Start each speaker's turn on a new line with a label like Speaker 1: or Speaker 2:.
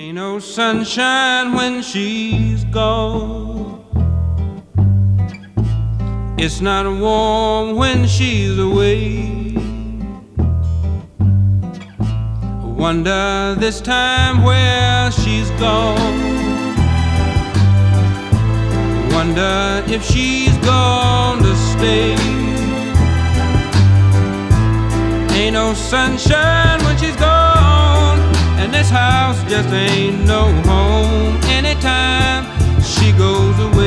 Speaker 1: Ain't no sunshine when she's gone. It's not warm when she's away. Wonder this time where she's gone. Wonder if she's gonna stay. Ain't no sunshine when she's gone, and this house just ain't no home anytime she goes away.